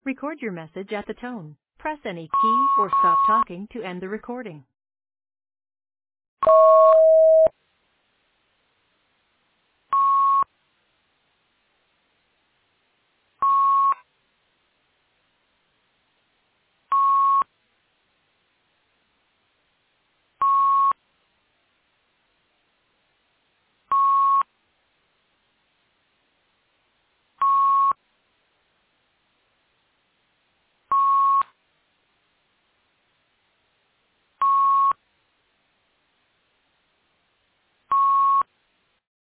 Record your message at the tone. Press any key or stop talking to end the recording.